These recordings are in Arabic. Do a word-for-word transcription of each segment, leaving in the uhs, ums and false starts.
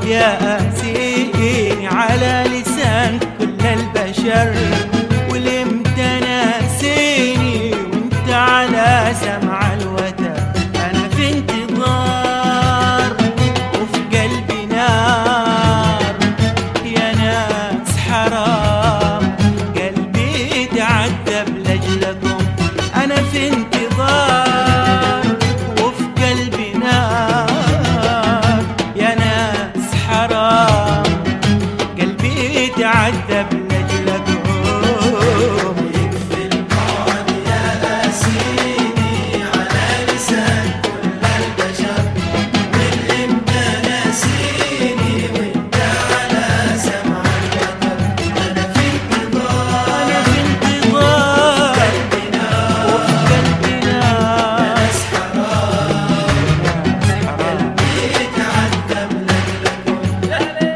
يا سيني على لسان كل البشر، والامتى ناسيني وانت على سمع الوتر. انا في انتظار وفي قلبي نار، يا ناس حرام قلبي تعذب لاجلكم. انا في انتظار وفي قلبي نار، يا ناس حرام قلبي تعذب لاجلكم. يكفي البعد يا سيدي على لسان كل البشر، والامتى ناسيني وانت على سمع الوتر. انا في انتظار انا في انتظار قلبي نار، وفي قلبي نار، يا ناس حرام قلبي تعذب لاجلكم.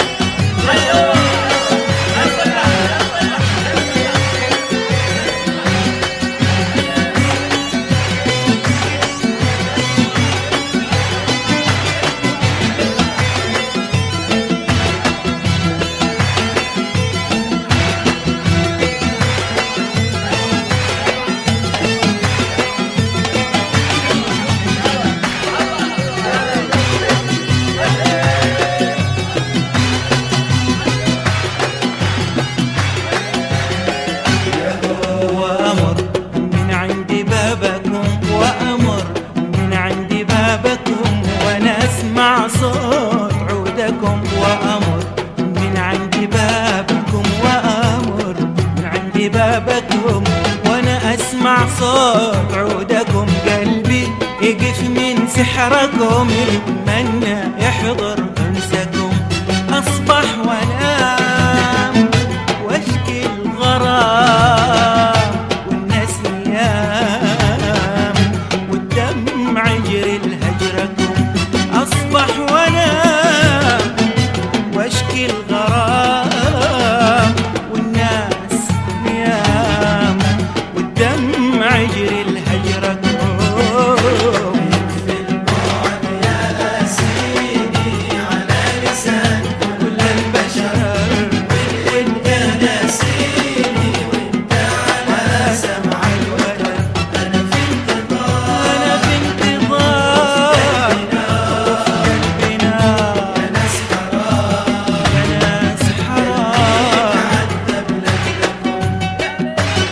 وأمر من عند بابكم، وأمر من عند بابكم، وأنا أسمع صوت عودكم. وأمر من عند بابكم، وأمر من عند بابكم، وأنا أسمع صوت عودكم. قلبي يقف من سحركم، يتمنى يحضر أنسكم. أصبح وأنام واشكي الغرام والناس نيام، والدمع يجري لهجركم. أصبح وأنام واشكي الغرام والناس نيام، والدمع يجري لهجركم. يكفي البعد يا سيدي على لسان كل البشر، وانت ناسيني وانت على سمع الوتر. انا في انتظار أنا في انتظار وفي قلبي نار، يا ناس حرام يا ناس حرام تعذب لاجلكم.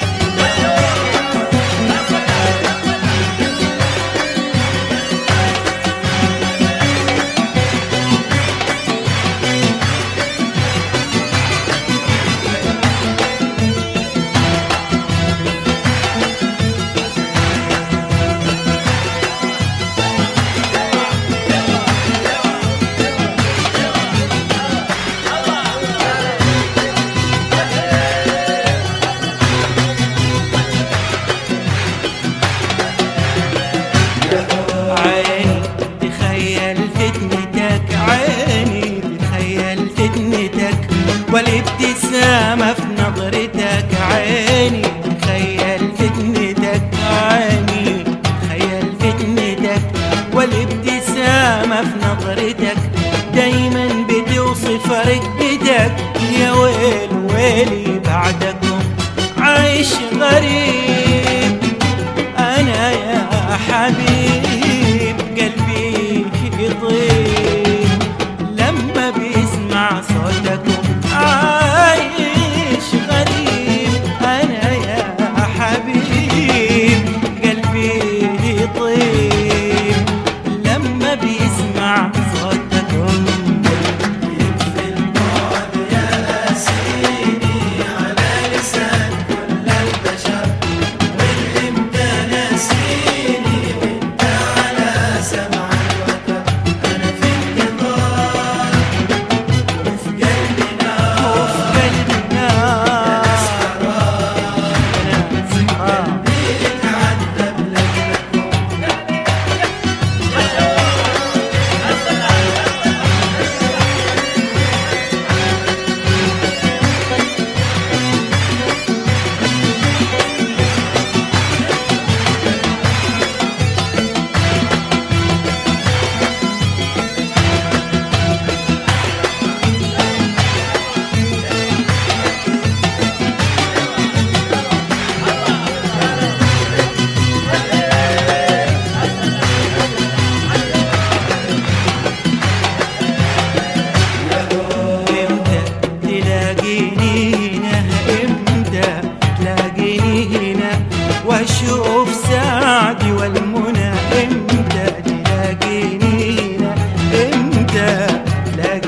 عيني تخيل فتنتك، عيني تخيل فتنتك، والابتسامة في نظرتك. عيني تخيل فتنتك، عيني تخيل فتنتك، والابتسامة في نظرتك. دايما بتوصف رقتك، يا ويل ويلي بعدكم. عايش غريب أنا يا حبيب، قلبي يطيب لما بيسمع صوتكم. عايش غريب أنا يا حبيب، قلبي يطيب لما بيسمع صوتكم. يكفي البعد يا سيدي على لسان كل البشر،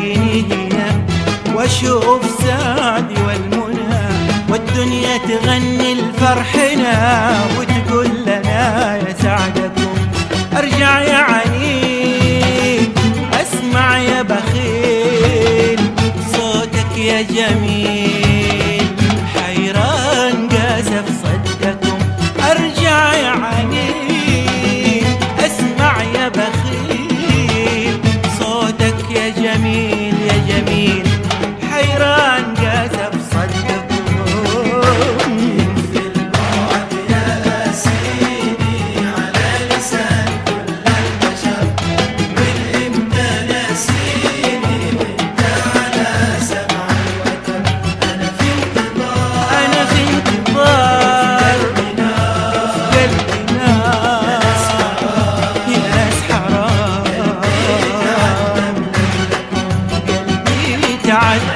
تلاقيني هنا واشوف سعدي والمنى، والدنيا تغني لفرحنا وتقول لنا يا سعدكم. ارجع يا عنيد اسمع يا بخيل صوتك يا جميل، حيران قاسى في صدكم. ارجع يا عنيد اسمع يا بخيل صوتك يا جميل يا جميل، حيران قاسى في صدكم. في البعد يا سيدي على لسان كل البشر، من امتى ناسيني وانت على سمع الوتر. انا في انتظار انا في انتظار قلبي نار يا ناس حرام، قلبي تعدى